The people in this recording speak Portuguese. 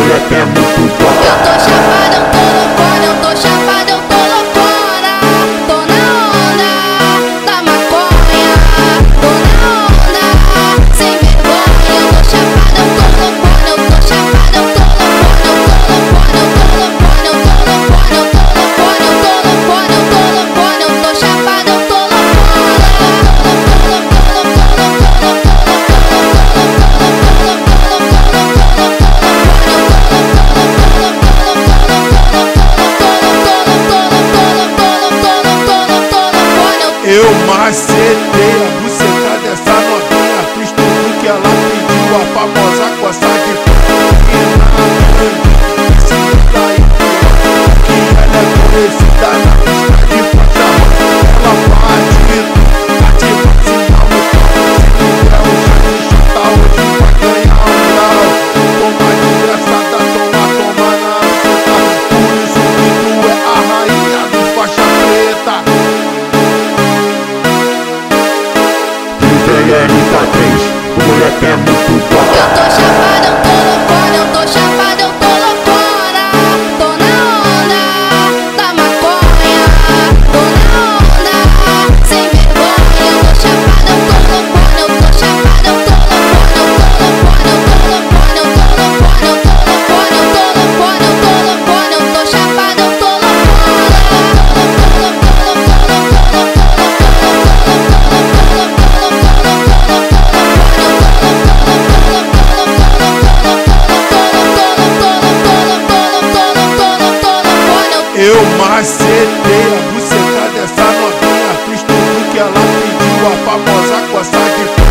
moleque é muito foda. Eu tô chapada, eu tô loucona, eu tô chapada, eu tô loucona. Tô na onda da maconha, tô na onda sem vergonha. Eu tô chapada, eu tô loucona, eu tô chapada, eu tô loucona, eu tô loucona, eu tô loucona, eu tô loucona, eu tô loucona, eu tô loucona, eu tô chapada, eu tô loucona. Eu macetei a buceta dessa novinha, fiz tudo que ela pediu, a famosa coça de piroquina grande. Se daí que ela é conhecida na pista de faixa roxa. Ela bate, ativa sinal no pau. Se quiser um chá de chata, hoje vai ganhar um grau. Toma desgraçada, toma na buceta. Por isso que tu é a rainha dos faixa preta. O moleque é muito foda. Eu tô chapada, eu tô loucona, eu tô chapada, eu tô loucona. Tô na onda da maconha, tô na onda sem vergonha. Eu tô chapada, eu tô loucona, eu tô chapada, eu tô loucona, eu tô loucona, eu tô loucona, eu tô loucona, eu tô loucona, eu tô loucona, eu tô chapada, eu tô loucona. Eu macetei a buceta dessa novinha, fiz tudo que ela pediu, a famosa coça de